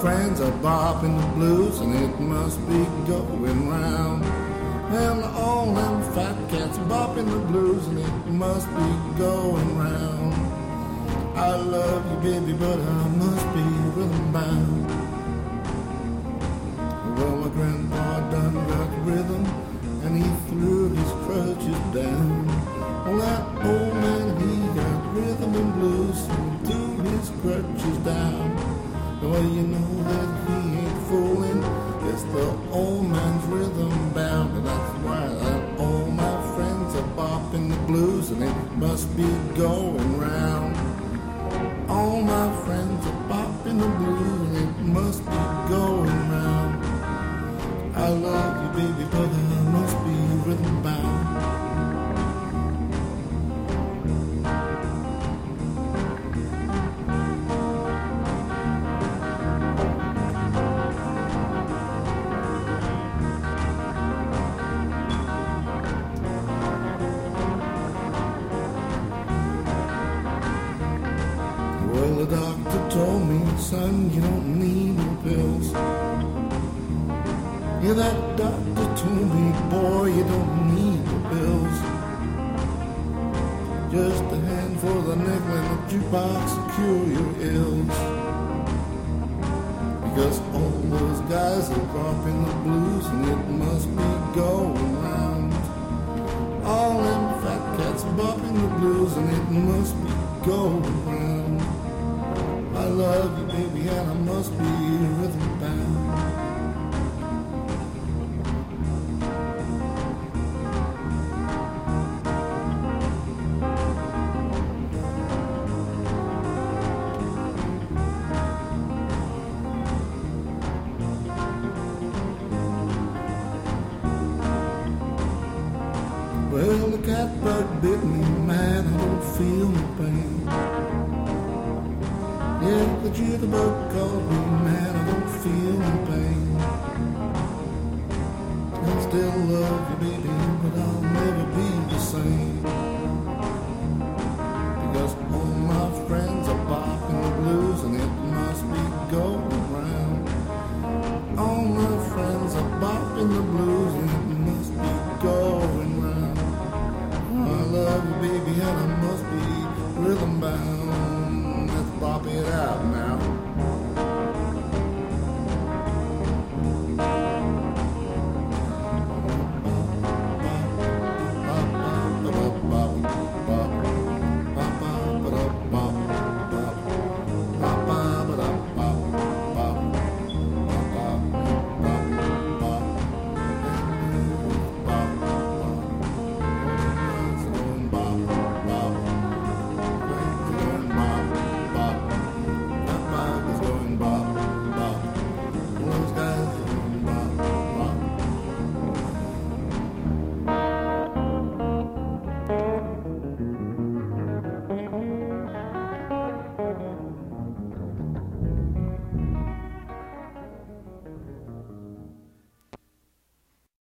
friends are bopping the blues, and it must be going round. Well, all them fat cats bopping the blues, and it must be going round. I love you, baby, but I must be rhythm bound. Well, my grandpa done got rhythm, and he threw his crutches down. Well, that old man, he got rhythm and blues, and threw his crutches down. Well, you know that he ain't fooling, it's the old man's rhythm bound. And that's why all my friends are bopping the blues, and it must be going round. All my friends are bopping the blues, and it must be going round. I love you, baby, but I must be rhythm bound. Well, the doctor told me, son, you don't need no pills. Yeah, that doctor told me, boy, you don't need no pills. Just a handful of the nickel in the jukebox to cure your ills. Because all those guys are dropping the blues, and it must be going round. All them fat cats bopping the blues, and it must be going round. I love you, baby, and I must be rhythm bound. Well, the cat bug bit me, man, I don't feel no pain. Yeah, the jitterbug called me, man, I don't feel no pain. I still love you, baby, but I'll never be the same. Because all my friends are bopping the blues, and it must be going round. All my friends are bopping the blues, and it must be going round. I love you, baby, and I must be rhythm bound. Let's bop it out now.